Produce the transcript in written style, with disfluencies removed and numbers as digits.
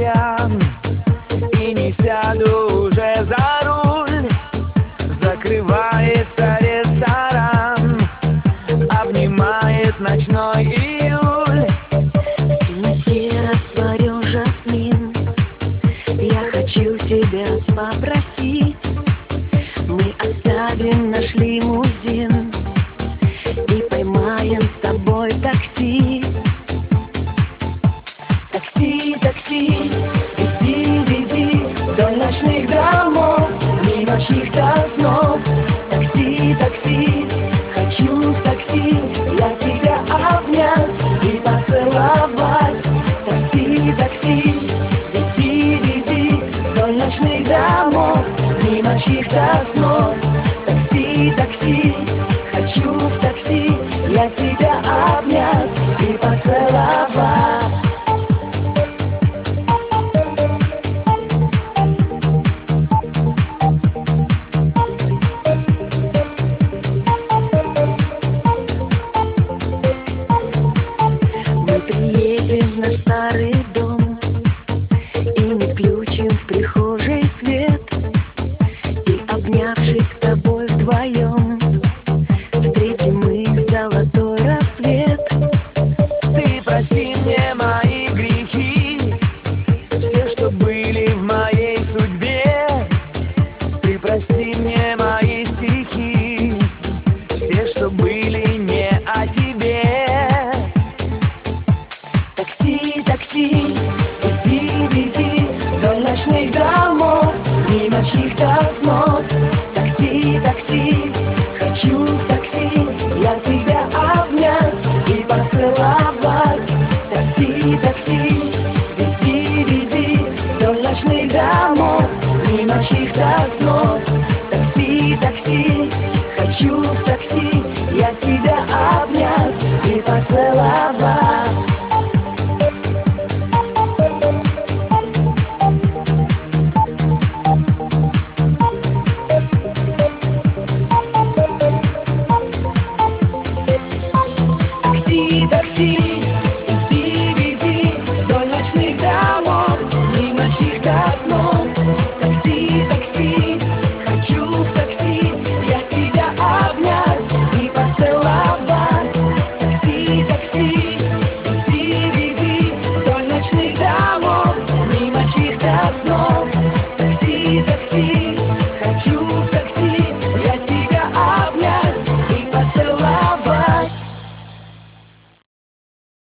пьян и не сяду уже за руль. Закрывается ресторан, обнимает ночной июль. В темноте растворен жасмин. Я хочу тебя попросить, мы оставим наш лимузин и поймаем с тобой такси. Такси, такси, вези, вези вдоль ночных домов, мимо чьих-то снов. Такси, такси, хочу в такси я тебя обнять и поцеловать. Такси, такси, вези, вези вдоль ночных домов, мимо чьих-то снов. Такси, такси, хочу в такси я тебя обнять и поцеловать. Приедем на старый дом и мы включим в прихожей свет, и, обнявшись с тобой вдвоем, встретим мы золотой рассвет. Ты прости мне мои грехи, все, что были в моей судьбе. Ты прости мне мои стихи, все, что были не о тебе. Такси, такси, вези, вези вдоль ночных домов, мимо чьих-то снов. Такси, такси, хочу в такси я тебя обнять и поцеловать. Такси, такси, вези, вези вдоль ночных домов, мимо чьих-то снов. Такси, такси, хочу в такси я тебя обнять и поцеловать. Такси, такси.